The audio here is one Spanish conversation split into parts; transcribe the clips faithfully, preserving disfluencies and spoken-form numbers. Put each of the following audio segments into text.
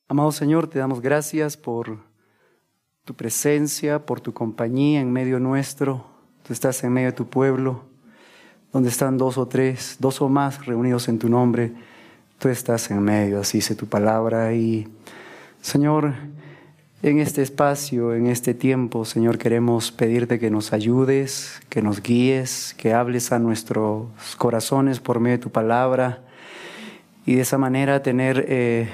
Amado Señor, te damos gracias por tu presencia, por tu compañía en medio nuestro. Tú estás en medio de tu pueblo, donde están dos o tres, dos o más reunidos en tu nombre. Tú estás en medio, así dice tu palabra. Y Señor, en este espacio, en este tiempo, Señor, queremos pedirte que nos ayudes, que nos guíes, que hables a nuestros corazones por medio de tu palabra. Y de esa manera tener eh,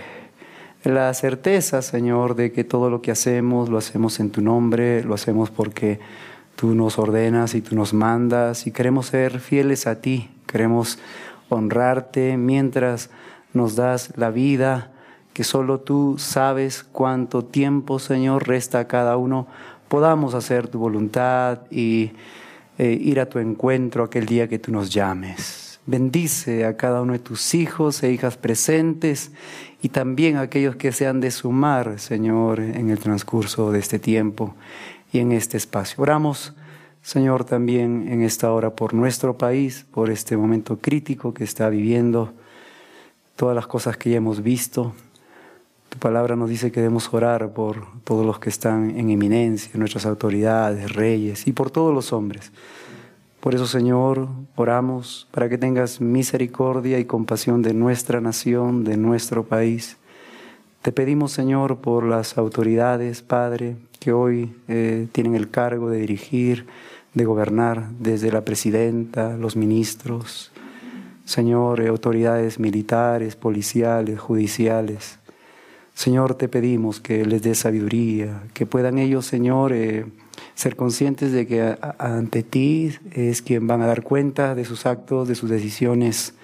la certeza, Señor, de que todo lo que hacemos, lo hacemos en tu nombre, lo hacemos porque tú nos ordenas y tú nos mandas, y queremos ser fieles a ti, queremos honrarte mientras nos das la vida, que solo tú sabes cuánto tiempo, Señor, resta a cada uno. Podamos hacer tu voluntad y eh, ir a tu encuentro aquel día que tú nos llames. Bendice a cada uno de tus hijos e hijas presentes y también a aquellos que se han de sumar, Señor, en el transcurso de este tiempo y en este espacio. Oramos, Señor, también en esta hora por nuestro país, por este momento crítico que está viviendo, todas las cosas que ya hemos visto. Tu palabra nos dice que debemos orar por todos los que están en eminencia, nuestras autoridades, reyes y por todos los hombres. Por eso, Señor, oramos para que tengas misericordia y compasión de nuestra nación, de nuestro país. Te pedimos, Señor, por las autoridades, Padre, que hoy eh, tienen el cargo de dirigir, de gobernar, desde la presidenta, los ministros, Señor, eh, autoridades militares, policiales, judiciales. Señor, te pedimos que les dé sabiduría, que puedan ellos, Señor, eh, ser conscientes de que a, a, ante ti es quien van a dar cuenta de sus actos, de sus decisiones.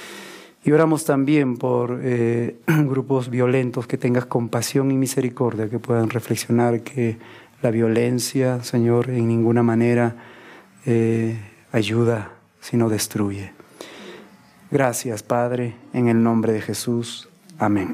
Y oramos también por eh, grupos violentos, que tengas compasión y misericordia, que puedan reflexionar que la violencia, Señor, en ninguna manera eh, ayuda, sino destruye. Gracias, Padre, en el nombre de Jesús. Amén.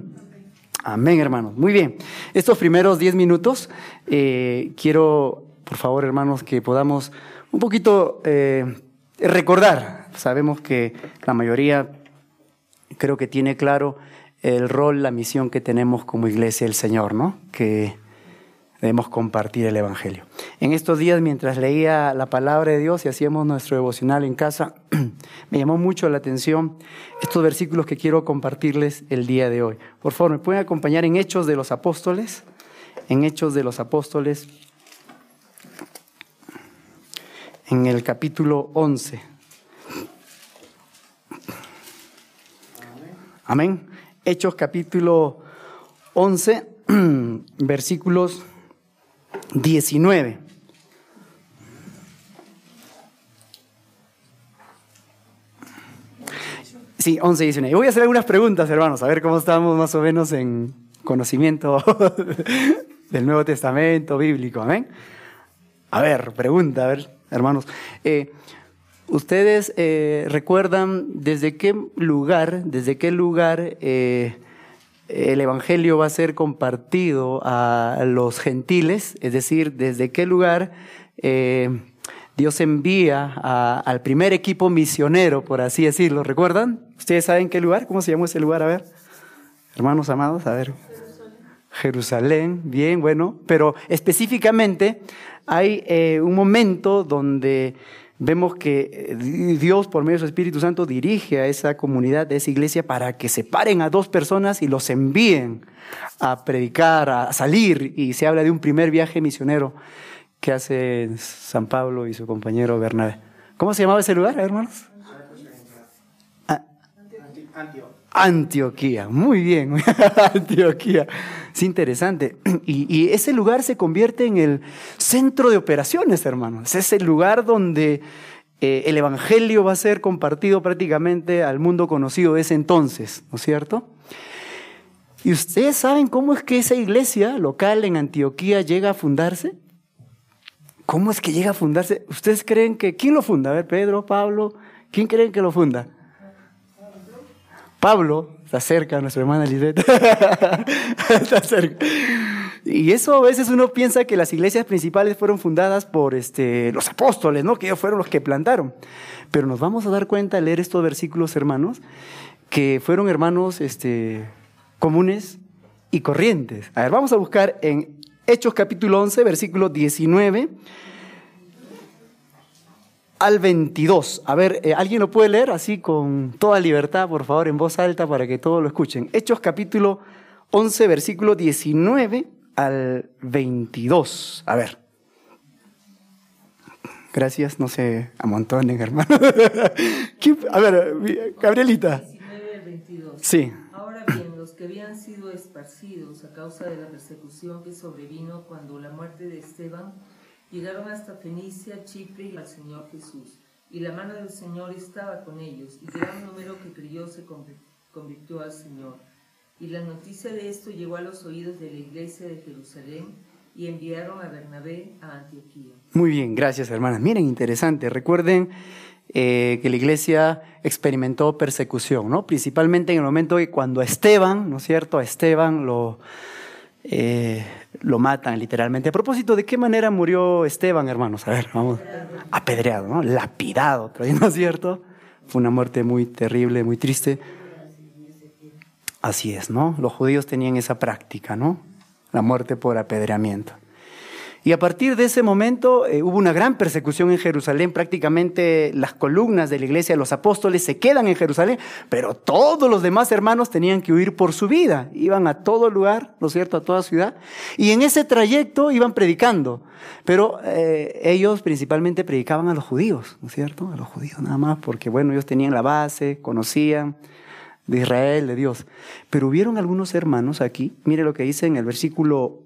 Amén, hermanos. Muy bien. Estos primeros diez minutos, eh, quiero, por favor, hermanos, que podamos un poquito eh, recordar. Sabemos que la mayoría creo que tiene claro el rol, la misión que tenemos como iglesia del Señor, ¿no? Que debemos compartir el Evangelio. En estos días, mientras leía la palabra de Dios y hacíamos nuestro devocional en casa, me llamó mucho la atención estos versículos que quiero compartirles el día de hoy. Por favor, ¿me pueden acompañar en Hechos de los Apóstoles? En Hechos de los Apóstoles, en el capítulo once. Amén. Hechos capítulo once, versículos diecinueve. Sí, once y diecinueve. Voy a hacer algunas preguntas, hermanos, a ver cómo estamos más o menos en conocimiento del Nuevo Testamento bíblico. Amén. A ver, pregunta, a ver, hermanos. Eh, ¿Ustedes eh, recuerdan desde qué lugar, desde qué lugar eh, el Evangelio va a ser compartido a los gentiles? Es decir, ¿desde qué lugar eh, Dios envía a, al primer equipo misionero, por así decirlo? ¿Recuerdan? ¿Ustedes saben qué lugar? ¿Cómo se llamó ese lugar? A ver, hermanos amados, a ver. Jerusalén. Jerusalén, bien, bueno. Pero específicamente hay eh, un momento donde vemos que Dios, por medio de su Espíritu Santo, dirige a esa comunidad, a esa iglesia, para que separen a dos personas y los envíen a predicar, a salir. Y se habla de un primer viaje misionero que hace San Pablo y su compañero Bernabé. ¿Cómo se llamaba ese lugar, hermanos? Ah, Antioquía. Muy bien, Antioquía. Es interesante. Y, y ese lugar se convierte en el centro de operaciones, hermanos. Es el lugar donde eh, el Evangelio va a ser compartido prácticamente al mundo conocido de ese entonces, ¿no es cierto? ¿Y ustedes saben cómo es que esa iglesia local en Antioquía llega a fundarse? ¿Cómo es que llega a fundarse? ¿Ustedes creen que... ¿Quién lo funda? A ver, Pedro, Pablo. ¿Quién creen que lo funda? Pablo. Está cerca, nuestra hermana Lisbeth. Está cerca. Y eso a veces uno piensa que las iglesias principales fueron fundadas por este, los apóstoles, ¿no? Que ellos fueron los que plantaron. Pero nos vamos a dar cuenta al leer estos versículos, hermanos, que fueron hermanos este, comunes y corrientes. A ver, vamos a buscar en Hechos capítulo once, versículo diecinueve al veintidós. A ver, eh, ¿alguien lo puede leer así con toda libertad, por favor, en voz alta para que todos lo escuchen? Hechos capítulo once, versículo diecinueve al veintidós. A ver. Gracias, no se amontonen, hermano. A ver, Gabrielita. diecinueve al veintidós. Sí. Ahora bien, los que habían sido esparcidos a causa de la persecución que sobrevino cuando la muerte de Esteban, llegaron hasta Fenicia, Chipre y al Señor Jesús. Y la mano del Señor estaba con ellos, y gran número que creyó se convirtió al Señor. Y la noticia de esto llegó a los oídos de la iglesia de Jerusalén, y enviaron a Bernabé a Antioquía. Muy bien, gracias, hermanas. Miren, interesante. Recuerden eh, que la iglesia experimentó persecución, ¿no? Principalmente en el momento que cuando a Esteban, ¿no es cierto? A Esteban lo, eh, lo matan literalmente. A propósito, ¿de qué manera murió Esteban, hermanos? A ver, vamos. Apedreado, ¿no? Lapidado, ¿no es cierto? Fue una muerte muy terrible, muy triste. Así es, ¿no? Los judíos tenían esa práctica, ¿no? La muerte por apedreamiento. Y a partir de ese momento eh, hubo una gran persecución en Jerusalén. Prácticamente las columnas de la iglesia de los apóstoles se quedan en Jerusalén, pero todos los demás hermanos tenían que huir por su vida. Iban a todo lugar, ¿no es cierto?, a toda ciudad. Y en ese trayecto iban predicando. Pero eh, ellos principalmente predicaban a los judíos, ¿no es cierto? A los judíos nada más, porque bueno, ellos tenían la base, conocían de Israel, de Dios. Pero hubieron algunos hermanos aquí, mire lo que dice en el versículo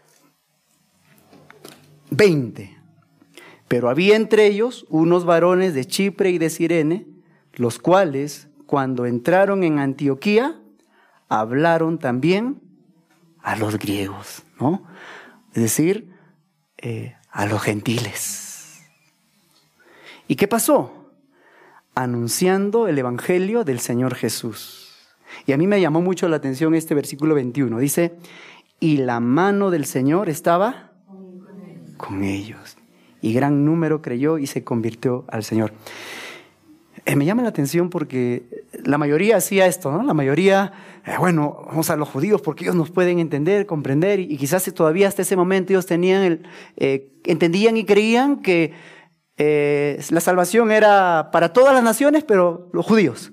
veinte. Pero había entre ellos unos varones de Chipre y de Cirene, los cuales, cuando entraron en Antioquía, hablaron también a los griegos, ¿no? Es decir, eh, a los gentiles. ¿Y qué pasó? Anunciando el evangelio del Señor Jesús. Y a mí me llamó mucho la atención este versículo veintiuno. Dice, y la mano del Señor estaba con ellos. Y gran número creyó y se convirtió al Señor. Eh, me llama la atención porque la mayoría hacía esto, ¿no? La mayoría, eh, bueno, vamos a los judíos porque ellos nos pueden entender, comprender. Y, y quizás todavía hasta ese momento ellos tenían el, eh, entendían y creían que Eh, la salvación era para todas las naciones, pero los judíos.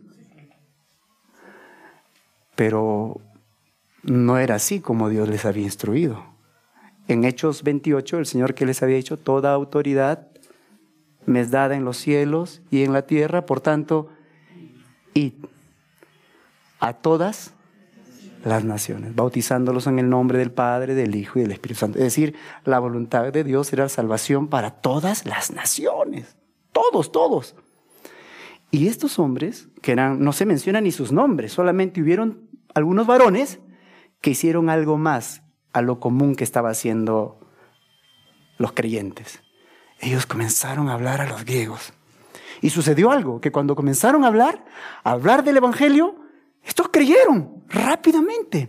Pero no era así como Dios les había instruido. En Hechos veintiocho, el Señor que les había dicho, toda autoridad me es dada en los cielos y en la tierra, por tanto, id a todas las naciones, bautizándolos en el nombre del Padre, del Hijo y del Espíritu Santo. Es decir, la voluntad de Dios era salvación para todas las naciones. Todos, todos. Y estos hombres, que eran, no se mencionan ni sus nombres, solamente hubieron algunos varones que hicieron algo más a lo común que estaban haciendo los creyentes. Ellos comenzaron a hablar a los griegos. Y sucedió algo, que cuando comenzaron a hablar, a hablar del evangelio, estos creyeron rápidamente.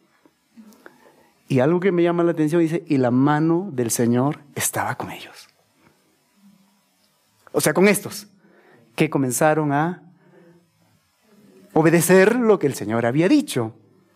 Y algo que me llama la atención dice, y la mano del Señor estaba con ellos. O sea, con estos, que comenzaron a obedecer lo que el Señor había dicho.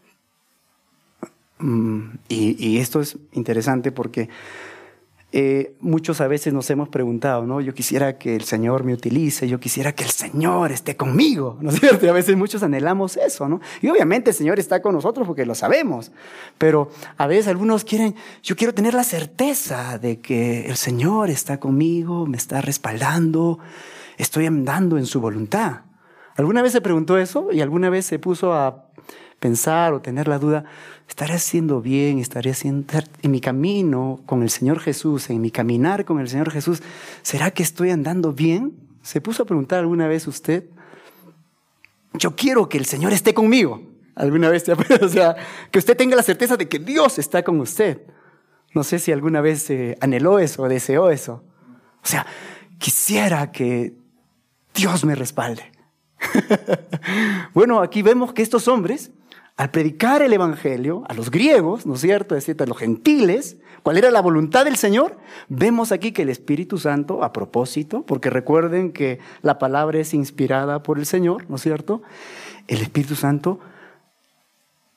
Y, y esto es interesante porque Eh, muchos a veces nos hemos preguntado, ¿no? Yo quisiera que el Señor me utilice, yo quisiera que el Señor esté conmigo, ¿no es cierto? Y a veces muchos anhelamos eso, ¿no? Y obviamente el Señor está con nosotros porque lo sabemos, pero a veces algunos quieren, yo quiero tener la certeza de que el Señor está conmigo, me está respaldando, estoy andando en su voluntad. ¿Alguna vez se preguntó eso? ¿Y alguna vez se puso a pensar o tener la duda, ¿estaré haciendo bien? ¿Estaré haciendo en mi camino con el Señor Jesús, en mi caminar con el Señor Jesús? ¿Será que estoy andando bien? ¿Se puso a preguntar alguna vez usted? Yo quiero que el Señor esté conmigo. ¿Alguna vez? O sea, que usted tenga la certeza de que Dios está con usted. No sé si alguna vez eh, anheló eso o deseó eso. O sea, quisiera que Dios me respalde. Bueno, aquí vemos que estos hombres, al predicar el evangelio a los griegos, ¿no es cierto?, es decir, a los gentiles, ¿cuál era la voluntad del Señor? Vemos aquí que el Espíritu Santo, a propósito, porque recuerden que la palabra es inspirada por el Señor, ¿no es cierto? El Espíritu Santo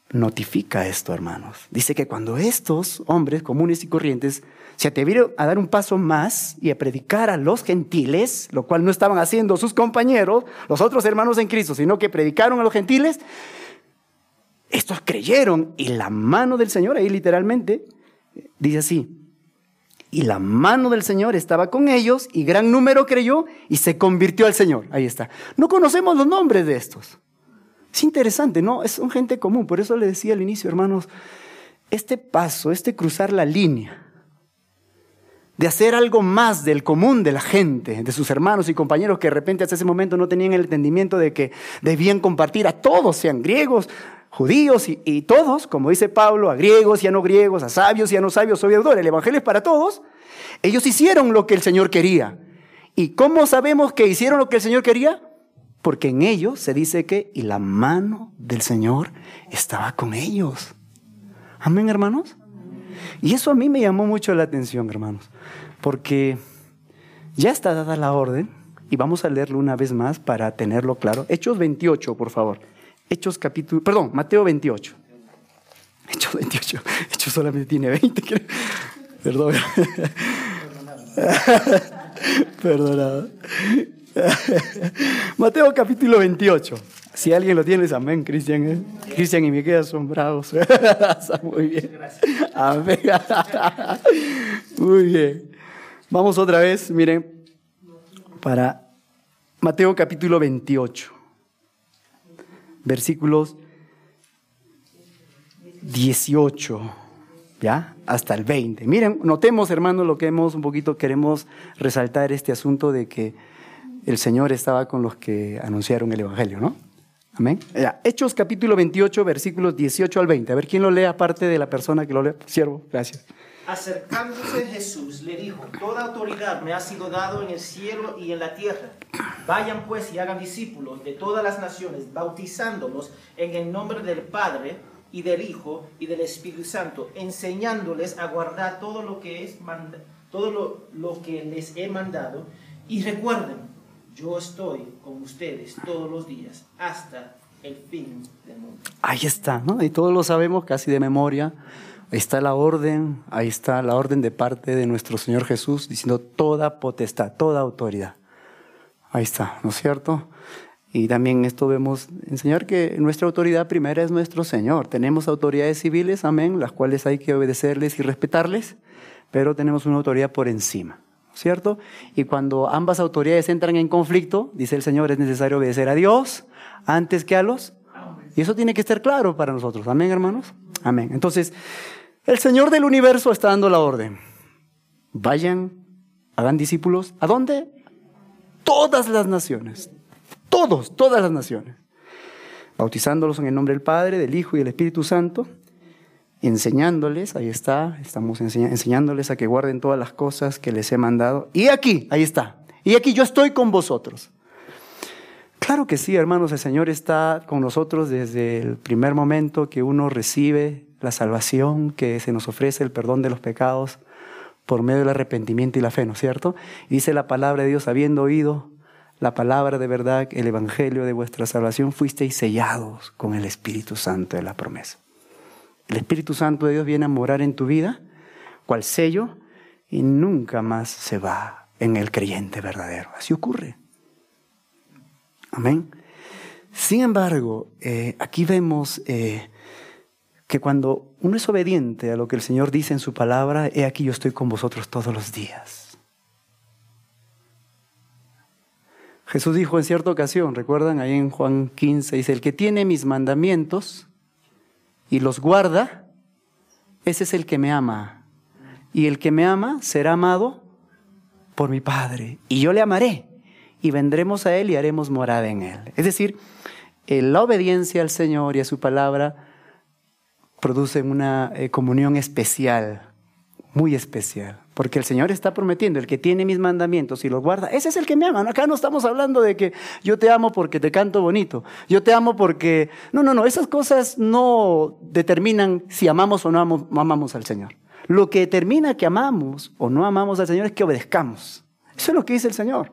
notifica esto, hermanos. Dice que cuando estos hombres comunes y corrientes se atrevieron a dar un paso más y a predicar a los gentiles, lo cual no estaban haciendo sus compañeros, los otros hermanos en Cristo, sino que predicaron a los gentiles, estos creyeron y la mano del Señor, ahí literalmente, dice así, y la mano del Señor estaba con ellos y gran número creyó y se convirtió al Señor. Ahí está. No conocemos los nombres de estos. Es interesante, ¿no? Son gente común. Por eso le decía al inicio, hermanos, este paso, este cruzar la línea de hacer algo más del común de la gente, de sus hermanos y compañeros que de repente hasta ese momento no tenían el entendimiento de que debían compartir a todos, sean griegos, judíos y, y todos, como dice Pablo, a griegos y a no griegos, a sabios y a no sabios, soy deudor, el evangelio es para todos. Ellos hicieron lo que el Señor quería. ¿Y cómo sabemos que hicieron lo que el Señor quería? Porque en ellos se dice que y la mano del Señor estaba con ellos. Amén, hermanos. Y eso a mí me llamó mucho la atención, hermanos, porque ya está dada la orden y vamos a leerlo una vez más para tenerlo claro. Hechos veintiocho, por favor. Hechos capítulo, perdón, Mateo veintiocho. Hechos veintiocho. Hechos solamente tiene veinte, creo. Perdón. Perdonado. Mateo capítulo veintiocho. Si alguien lo tiene, es amén, Cristian. ¿eh? Cristian y Miquel son bravos. Muy bien. Amén. Muy bien. Vamos otra vez, miren, para Mateo capítulo veintiocho. Versículos dieciocho, ¿ya? Hasta el veinte. Miren, notemos, hermanos, lo que hemos un poquito queremos resaltar este asunto de que el Señor estaba con los que anunciaron el Evangelio, ¿no? Amén. Ya. Hechos capítulo veintiocho, versículos dieciocho al veinte. A ver, ¿quién lo lee aparte de la persona que lo lee? Siervo, gracias. Acercándose Jesús le dijo: toda autoridad me ha sido dado en el cielo y en la tierra. Vayan pues y hagan discípulos de todas las naciones, bautizándolos en el nombre del Padre y del Hijo y del Espíritu Santo, enseñándoles a guardar todo lo que es manda, todo lo, lo que les he mandado. Y recuerden, yo estoy con ustedes todos los días hasta el fin del mundo. Ahí está, ¿no? Y todos lo sabemos casi de memoria. Ahí está la orden, ahí está la orden de parte de nuestro Señor Jesús diciendo toda potestad, toda autoridad. Ahí está, ¿no es cierto? Y también esto vemos enseñar que nuestra autoridad primera es nuestro Señor. Tenemos autoridades civiles, amén, las cuales hay que obedecerles y respetarles, pero tenemos una autoridad por encima, ¿cierto? Y cuando ambas autoridades entran en conflicto, dice el Señor, es necesario obedecer a Dios antes que a los... Y eso tiene que estar claro para nosotros, amén, hermanos. Amén. Entonces, el Señor del universo está dando la orden. Vayan, hagan discípulos. ¿A dónde? Todas las naciones. Todos, todas las naciones. Bautizándolos en el nombre del Padre, del Hijo y del Espíritu Santo. Enseñándoles, ahí está, estamos enseña, enseñándoles a que guarden todas las cosas que les he mandado. Y aquí, ahí está. Y aquí yo estoy con vosotros. Claro que sí, hermanos, el Señor está con nosotros desde el primer momento que uno recibe la salvación, que se nos ofrece el perdón de los pecados por medio del arrepentimiento y la fe, ¿no es cierto? Y dice la palabra de Dios, habiendo oído la palabra de verdad, el evangelio de vuestra salvación, fuisteis sellados con el Espíritu Santo de la promesa. El Espíritu Santo de Dios viene a morar en tu vida, cual sello, y nunca más se va en el creyente verdadero. Así ocurre. Amén. Sin embargo, eh, aquí vemos eh, que cuando uno es obediente a lo que el Señor dice en su palabra, he aquí yo estoy con vosotros todos los días. Jesús dijo en cierta ocasión, ¿recuerdan? Ahí en Juan quince, dice, el que tiene mis mandamientos y los guarda, ese es el que me ama. Y el que me ama será amado por mi Padre. Y yo le amaré. Y vendremos a Él y haremos morada en Él. Es decir, la obediencia al Señor y a su palabra produce una eh, comunión especial, muy especial. Porque el Señor está prometiendo, el que tiene mis mandamientos y los guarda, ese es el que me ama. Acá no estamos hablando de que yo te amo porque te canto bonito, yo te amo porque... No, no, no, esas cosas no determinan si amamos o no amamos, no amamos al Señor. Lo que determina que amamos o no amamos al Señor es que obedezcamos. Eso es lo que dice el Señor.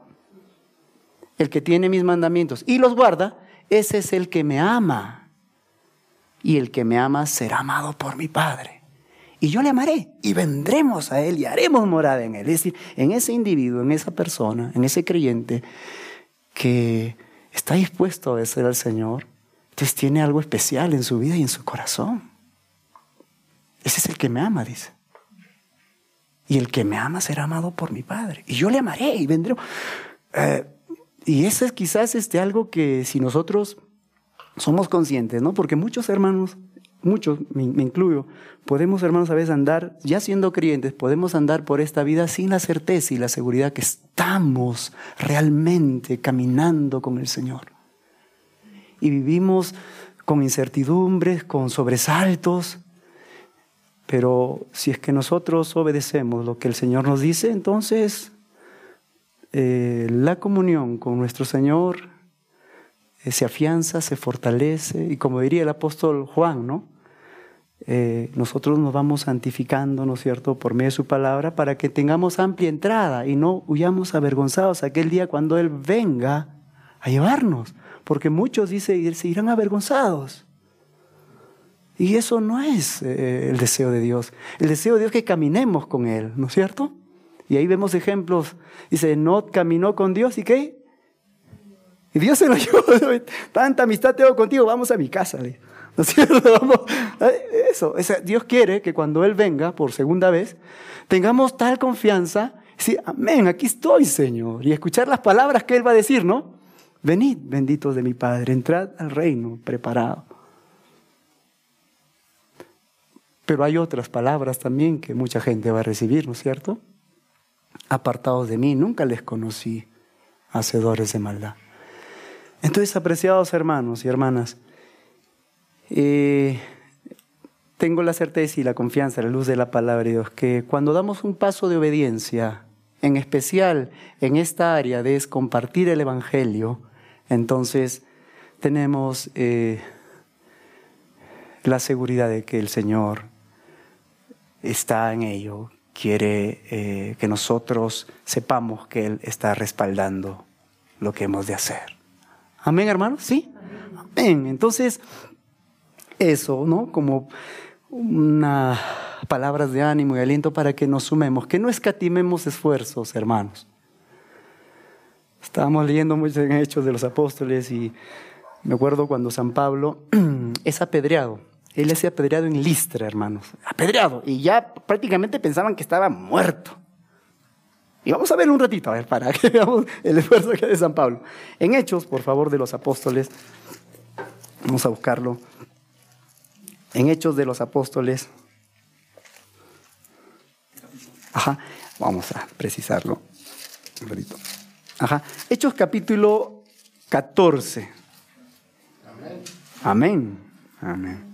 El que tiene mis mandamientos y los guarda, ese es el que me ama. y el que me ama será amado por mi Padre. Y yo le amaré y vendremos a él y haremos morada en él. Es decir, en ese individuo, en esa persona, en ese creyente que está dispuesto a obedecer al Señor, entonces tiene algo especial en su vida y en su corazón. Ese es el que me ama, dice. Y el que me ama será amado por mi Padre. Y yo le amaré y vendré. Eh, y eso es quizás este, algo que si nosotros somos conscientes, ¿no? Porque muchos hermanos, muchos, me, me incluyo, podemos, hermanos, a veces andar, ya siendo creyentes, podemos andar por esta vida sin la certeza y la seguridad que estamos realmente caminando con el Señor. Y vivimos con incertidumbres, con sobresaltos. Pero si es que nosotros obedecemos lo que el Señor nos dice, entonces eh, la comunión con nuestro Señor eh, se afianza, se fortalece. Y como diría el apóstol Juan, ¿no? Eh, nosotros nos vamos santificando, ¿no es cierto?, por medio de su palabra, para que tengamos amplia entrada y no huyamos avergonzados aquel día cuando Él venga a llevarnos. Porque muchos, dice, se irán avergonzados. Y eso no es eh, el deseo de Dios. El deseo de Dios es que caminemos con Él, ¿no es cierto? Y ahí vemos ejemplos. Dice, Enoc caminó con Dios, ¿y qué? Y Dios se lo llevó. Tanta amistad tengo contigo, vamos a mi casa. ¿No es cierto? Vamos. Eso, o sea, Dios quiere que cuando Él venga por segunda vez, tengamos tal confianza, decir, amén, aquí estoy, Señor. Y escuchar las palabras que Él va a decir, ¿no? Venid, benditos de mi Padre, entrad al reino preparado. Pero hay otras palabras también que mucha gente va a recibir, ¿no es cierto? Apartados de mí, nunca les conocí, hacedores de maldad. Entonces, apreciados hermanos y hermanas, eh, tengo la certeza y la confianza a la luz de la palabra de Dios que cuando damos un paso de obediencia, en especial en esta área de es compartir el Evangelio, entonces tenemos eh, la seguridad de que el Señor está en ello, quiere eh, que nosotros sepamos que Él está respaldando lo que hemos de hacer. Amén, hermanos, ¿sí? Amén. Entonces, eso, ¿no? Como unas palabras de ánimo y aliento para que nos sumemos, que no escatimemos esfuerzos, hermanos. Estábamos leyendo mucho en Hechos de los Apóstoles y me acuerdo cuando San Pablo es apedreado. Él es apedreado en Listra, hermanos. Apedreado. Y ya prácticamente pensaban que estaba muerto. Y vamos a ver un ratito, a ver, para que veamos el esfuerzo que hace San Pablo. En Hechos, por favor, de los Apóstoles. Vamos a buscarlo. En Hechos de los Apóstoles. Ajá, vamos a precisarlo. Un ratito. Ajá. Hechos capítulo catorce. Amén. Amén. Amén.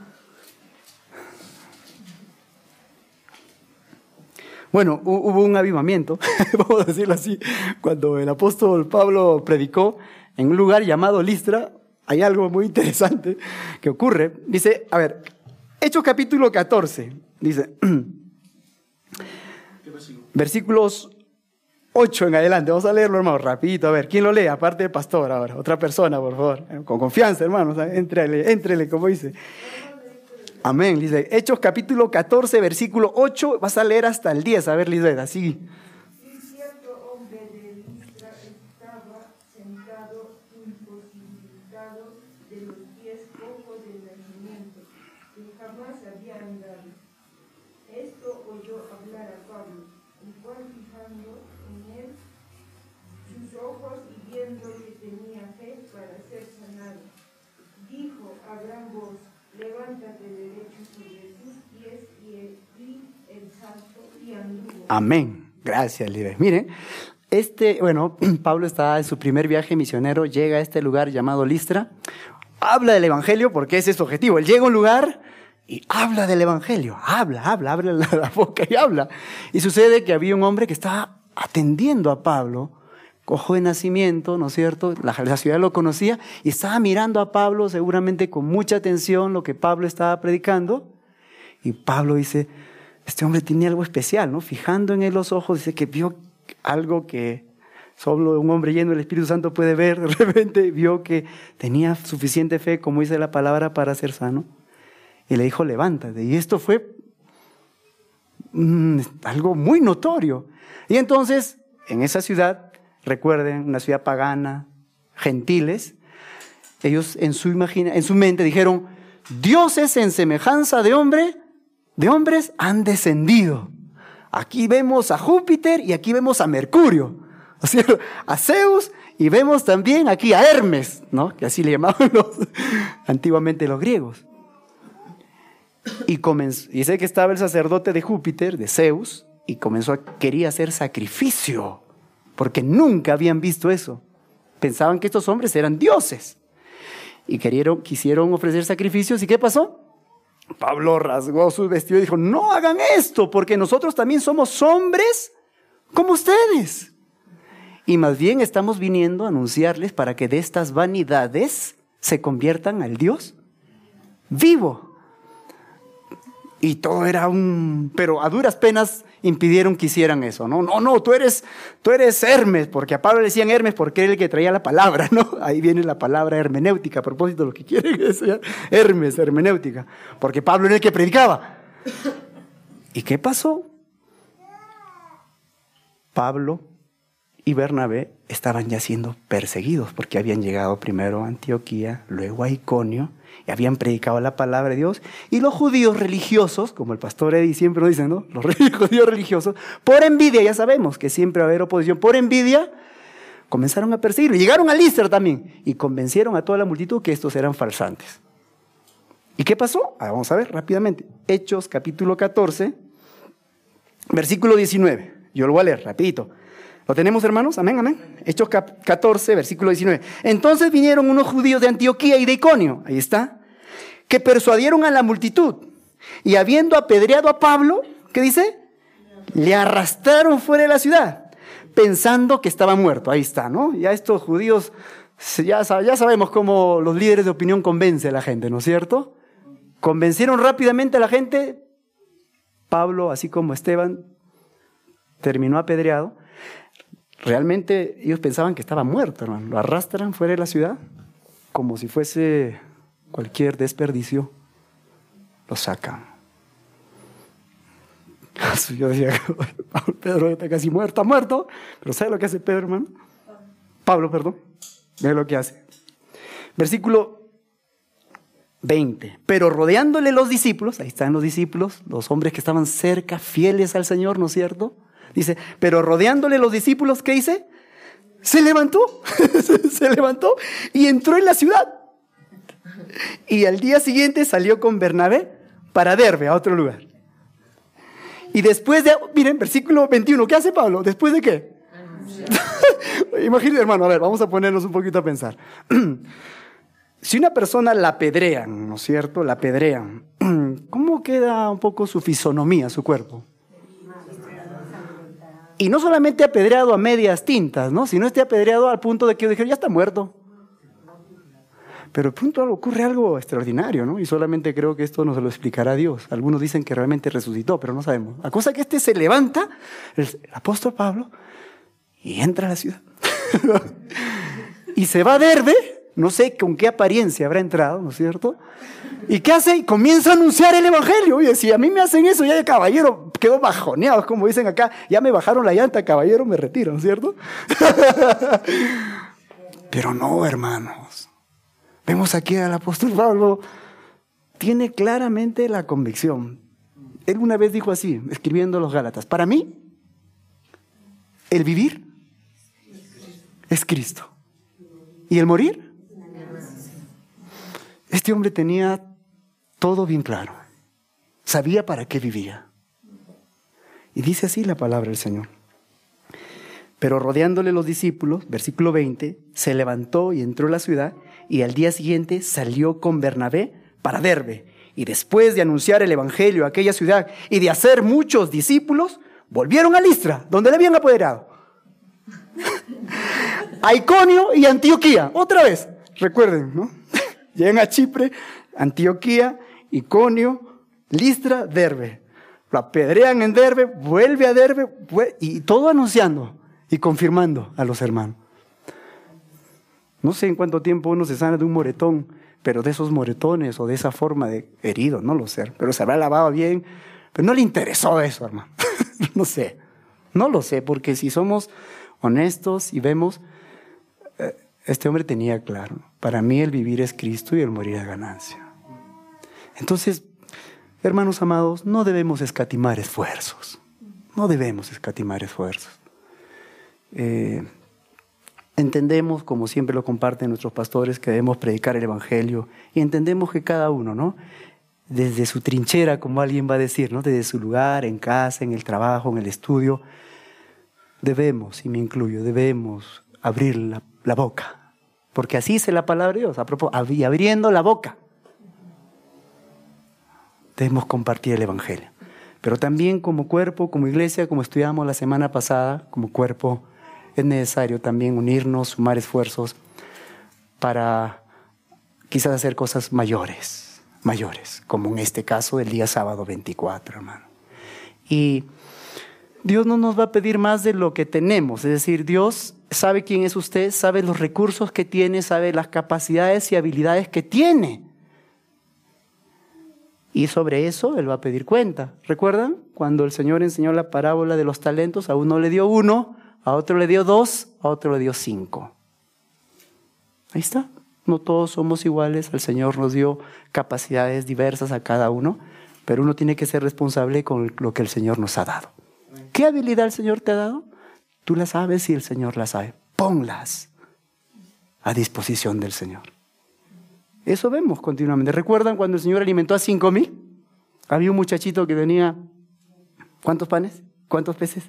Bueno, hubo un avivamiento, vamos a decirlo así, cuando el apóstol Pablo predicó en un lugar llamado Listra. Hay algo muy interesante que ocurre. Dice, a ver, Hechos capítulo catorce, dice, versículos ocho en adelante. Vamos a leerlo, hermano, rapidito. A ver, ¿quién lo lee? Aparte del pastor ahora, otra persona, por favor. Con confianza, hermano, éntrele, éntrele, como dice. Amén, dice, Hechos capítulo catorce, versículo ocho, vas a leer hasta el diez, a ver, Lisbeth, así. Sí, cierto hombre de Listra estaba sentado imposibilitado de los pies cojo de nacimiento, que jamás había andado. Esto oyó hablar a Pablo, el cual fijando en él sus ojos y viendo que tenía fe para ser sanado, dijo a gran voz, levántate derecho sobre tus pies, y el, y el salto y anduvo. Amén. Gracias, Libre. Miren, este, bueno, Pablo está en su primer viaje misionero, llega a este lugar llamado Listra, habla del Evangelio porque ese es su objetivo. Él llega a un lugar y habla del Evangelio, habla, habla, abre la, la boca y habla. Y sucede que había un hombre que estaba atendiendo a Pablo, cojo de nacimiento, ¿no es cierto? La, la ciudad lo conocía y estaba mirando a Pablo seguramente con mucha atención lo que Pablo estaba predicando. Y Pablo dice, este hombre tiene algo especial, ¿no? Fijando en él los ojos, dice que vio algo que solo un hombre lleno del Espíritu Santo puede ver. De repente vio que tenía suficiente fe, como dice la palabra, para ser sano. y le dijo, levántate. Y esto fue mmm, algo muy notorio. Y entonces, en esa ciudad, recuerden, una ciudad pagana, gentiles, ellos en su, imagina, en su mente dijeron, dioses en semejanza de hombre, de hombres han descendido. Aquí vemos a Júpiter y aquí vemos a Mercurio, o sea, a Zeus, y vemos también aquí a Hermes, ¿no? Que así le llamaban los, antiguamente los griegos. Y comenzó, y sé que estaba el sacerdote de Júpiter, de Zeus, y comenzó a, quería hacer sacrificio, porque nunca habían visto eso. Pensaban que estos hombres eran dioses. Y querieron, quisieron ofrecer sacrificios, ¿y qué pasó? Pablo rasgó su vestido y dijo, no hagan esto, porque nosotros también somos hombres como ustedes. Y más bien estamos viniendo a anunciarles para que de estas vanidades se conviertan al Dios vivo. Y todo era un... Pero a duras penas impidieron que hicieran eso, ¿no? No, no, tú eres, tú eres Hermes, porque a Pablo le decían Hermes porque era el que traía la palabra, ¿no? Ahí viene la palabra hermenéutica, a propósito de lo que quieren que sea Hermes, hermenéutica, porque Pablo era el que predicaba. ¿Y qué pasó? Pablo y Bernabé estaban ya siendo perseguidos porque habían llegado primero a Antioquía, luego a Iconio, y habían predicado la palabra de Dios, y los judíos religiosos, como el pastor Eddie siempre lo dice, ¿no? Los judíos religiosos, por envidia, ya sabemos que siempre va a haber oposición, por envidia, comenzaron a perseguirlo. Llegaron a Listra también, y convencieron a toda la multitud que estos eran falsantes. ¿Y qué pasó? Ah, vamos a ver rápidamente. Hechos capítulo catorce, versículo diecinueve. Yo lo voy a leer rapidito. ¿Lo tenemos, hermanos? Amén, amén. Hechos catorce, versículo diecinueve. Entonces vinieron unos judíos de Antioquía y de Iconio, ahí está, que persuadieron a la multitud. Y habiendo apedreado a Pablo, ¿qué dice? Le arrastraron fuera de la ciudad, pensando que estaba muerto. Ahí está, ¿no? Ya estos judíos, ya, ya sabemos cómo los líderes de opinión convencen a la gente, ¿no es cierto? Convencieron rápidamente a la gente. Pablo, así como Esteban, terminó apedreado. Realmente ellos pensaban que estaba muerto, hermano. Lo arrastran fuera de la ciudad como si fuese cualquier desperdicio. Lo sacan. Yo decía, Pedro está casi muerto, está muerto. Pero ¿sabe lo que hace Pedro, hermano? Pablo, perdón. Ve lo que hace. Versículo veinte. Pero rodeándole los discípulos, ahí están los discípulos, los hombres que estaban cerca, fieles al Señor, ¿no es cierto? Dice, pero rodeándole los discípulos, ¿qué dice? Se levantó, se levantó y entró en la ciudad. Y al día siguiente salió con Bernabé para Derbe, a otro lugar. Y después de, miren, versículo veintiuno, ¿qué hace Pablo? ¿Después de qué? Imagínense, hermano, a ver, vamos a ponernos un poquito a pensar. Si una persona la apedrean, ¿no es cierto? La apedrean, ¿cómo queda un poco su fisonomía, su cuerpo? Y no solamente apedreado a medias tintas, ¿no? Sino esté apedreado al punto de que yo dije, ya está muerto. Pero de pronto ocurre algo extraordinario, ¿no? Y solamente creo que esto nos lo explicará Dios. Algunos dicen que realmente resucitó, pero no sabemos. La cosa es que este se levanta, el apóstol Pablo, y entra a la ciudad. Y se va a Derbe, no sé con qué apariencia habrá entrado, ¿no es cierto? ¿Y qué hace? Y comienza a anunciar el evangelio. Oye, si a mí me hacen eso, ya el caballero quedó bajoneado, como dicen acá, ya me bajaron la llanta, caballero, me retiro, ¿no es cierto? Pero no, hermanos. Vemos aquí al apóstol Pablo, tiene claramente la convicción. Él una vez dijo así, escribiendo a los Gálatas, para mí, el vivir es Cristo. ¿Y el morir? Este hombre tenía todo bien claro. Sabía para qué vivía. Y dice así la palabra del Señor. Pero rodeándole los discípulos, versículo veinte, se levantó y entró a la ciudad, y al día siguiente salió con Bernabé para Derbe. Y después de anunciar el evangelio a aquella ciudad y de hacer muchos discípulos, volvieron a Listra, donde le habían apoderado. A Iconio y Antioquía, otra vez, recuerden, ¿no? Llegan a Chipre, Antioquía, Iconio, Listra, Derbe. Lo apedrean en Derbe, vuelve a Derbe, y todo anunciando y confirmando a los hermanos. No sé en cuánto tiempo uno se sana de un moretón, pero de esos moretones o de esa forma de herido, no lo sé, pero se habrá lavado bien, pero no le interesó eso, hermano. No sé, no lo sé, porque si somos honestos y vemos, eh, este hombre tenía claro, para mí el vivir es Cristo y el morir es ganancia. Entonces, hermanos amados, no debemos escatimar esfuerzos, no debemos escatimar esfuerzos. Eh, entendemos, como siempre lo comparten nuestros pastores, que debemos predicar el Evangelio, y entendemos que cada uno, ¿no?, desde su trinchera, como alguien va a decir, ¿no?, desde su lugar, en casa, en el trabajo, en el estudio, debemos, y me incluyo, debemos abrir la, la boca, porque así dice la palabra de Dios, a propósito, y abriendo la boca debemos compartir el Evangelio. Pero también como cuerpo, como iglesia, como estudiamos la semana pasada, como cuerpo, es necesario también unirnos, sumar esfuerzos para quizás hacer cosas mayores, mayores, como en este caso el día sábado veinticuatro, hermano. Y Dios no nos va a pedir más de lo que tenemos, es decir, Dios sabe quién es usted, sabe los recursos que tiene, sabe las capacidades y habilidades que tiene. Y sobre eso Él va a pedir cuenta. ¿Recuerdan? Cuando el Señor enseñó la parábola de los talentos, a uno le dio uno, a otro le dio dos, a otro le dio cinco. Ahí está. No todos somos iguales. El Señor nos dio capacidades diversas a cada uno, pero uno tiene que ser responsable con lo que el Señor nos ha dado. ¿Qué habilidad el Señor te ha dado? Tú la sabes y el Señor la sabe. Ponlas a disposición del Señor. Eso vemos continuamente. ¿Recuerdan cuando el Señor alimentó a cinco mil? Había un muchachito que tenía, ¿cuántos panes? ¿Cuántos peces?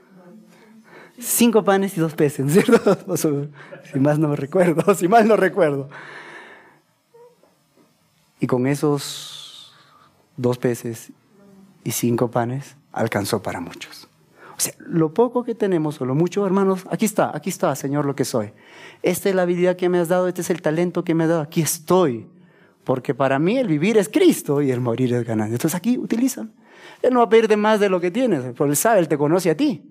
Cinco panes y dos peces, ¿cierto? Si más no recuerdo, si mal no recuerdo. Y con esos dos peces y cinco panes alcanzó para muchos. O sea, lo poco que tenemos o lo mucho, hermanos, aquí está, aquí está, Señor, lo que soy. Esta es la habilidad que me has dado, este es el talento que me has dado, aquí estoy. Porque para mí el vivir es Cristo y el morir es ganancia. Entonces aquí utilizan. Él no va a pedirte más de lo que tienes, porque Él sabe, Él te conoce a ti.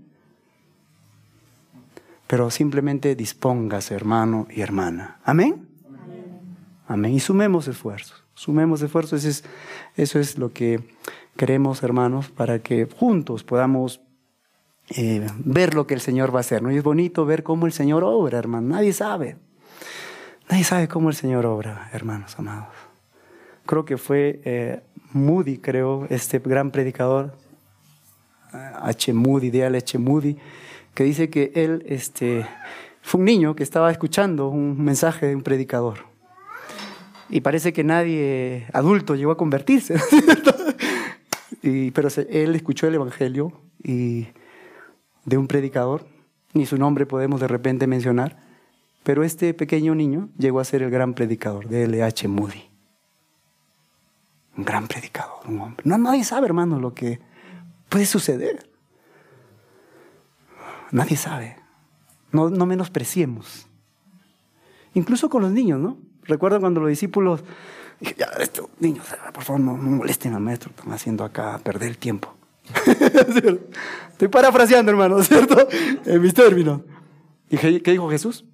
Pero simplemente dispóngase, hermano y hermana. ¿Amén? Amén. Amén. Y sumemos esfuerzos. Sumemos esfuerzos. Eso es, eso es lo que queremos, hermanos, para que juntos podamos eh, ver lo que el Señor va a hacer, ¿no? Y es bonito ver cómo el Señor obra, hermano. Nadie sabe. Nadie sabe cómo el Señor obra, hermanos amados. Creo que fue eh, Moody, creo, este gran predicador, H. Moody, D L H. Moody, que dice que él este, fue un niño que estaba escuchando un mensaje de un predicador. Y parece que nadie adulto llegó a convertirse, ¿cierto? Y, pero se, él escuchó el Evangelio y, de un predicador, ni su nombre podemos de repente mencionar, pero este pequeño niño llegó a ser el gran predicador de D L H. Moody. Un gran predicador, un hombre. No, nadie sabe, hermano, lo que puede suceder. Nadie sabe. No, no menospreciemos. Incluso con los niños, ¿no? Recuerdo cuando los discípulos, dije, ya, estos niños, por favor, no, no molesten al maestro, están haciendo acá perder el tiempo. Estoy parafraseando, hermano, ¿cierto? En mis términos. ¿Y qué dijo Jesús?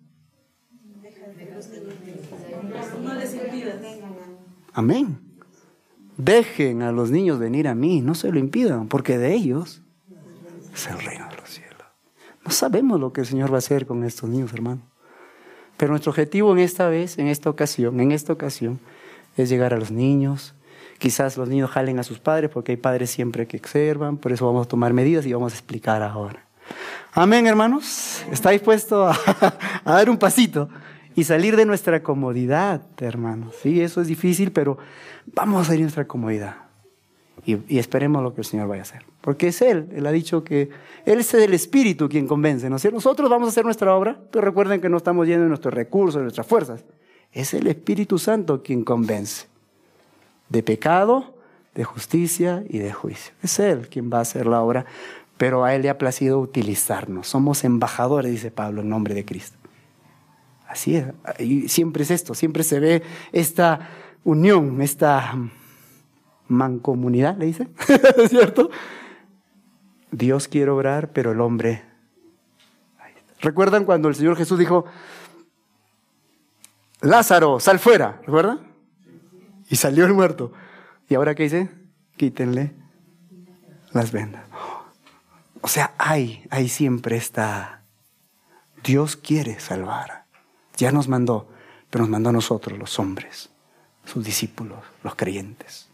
Amén. Dejen a los niños venir a mí, no se lo impidan, porque de ellos es el reino de los cielos. No sabemos lo que el Señor va a hacer con estos niños, hermano. Pero nuestro objetivo en esta vez, en esta ocasión, en esta ocasión, es llegar a los niños. Quizás los niños jalen a sus padres, porque hay padres siempre que observan, por eso vamos a tomar medidas y vamos a explicar ahora. Amén, hermanos. ¿Está dispuesto a, a dar un pasito y salir de nuestra comodidad, hermanos? Sí, eso es difícil, pero vamos a salir de nuestra comodidad. Y, y esperemos lo que el Señor vaya a hacer. Porque es Él, Él ha dicho que Él es el Espíritu quien convence, ¿no es cierto? Nosotros vamos a hacer nuestra obra, pero recuerden que no estamos yendo de nuestros recursos, de nuestras fuerzas. Es el Espíritu Santo quien convence. De pecado, de justicia y de juicio. Es Él quien va a hacer la obra, pero a Él le ha placido utilizarnos. Somos embajadores, dice Pablo, en nombre de Cristo. Así es. Y siempre es esto, siempre se ve esta unión, esta mancomunidad, le dicen, ¿cierto? Dios quiere obrar, pero el hombre... ¿Recuerdan cuando el Señor Jesús dijo, Lázaro, sal fuera? ¿Recuerdan? Y salió el muerto. ¿Y ahora qué dice? Quítenle las vendas. O sea, hay, hay siempre esta... Dios quiere salvar. Ya nos mandó, pero nos mandó a nosotros, los hombres, sus discípulos, los creyentes.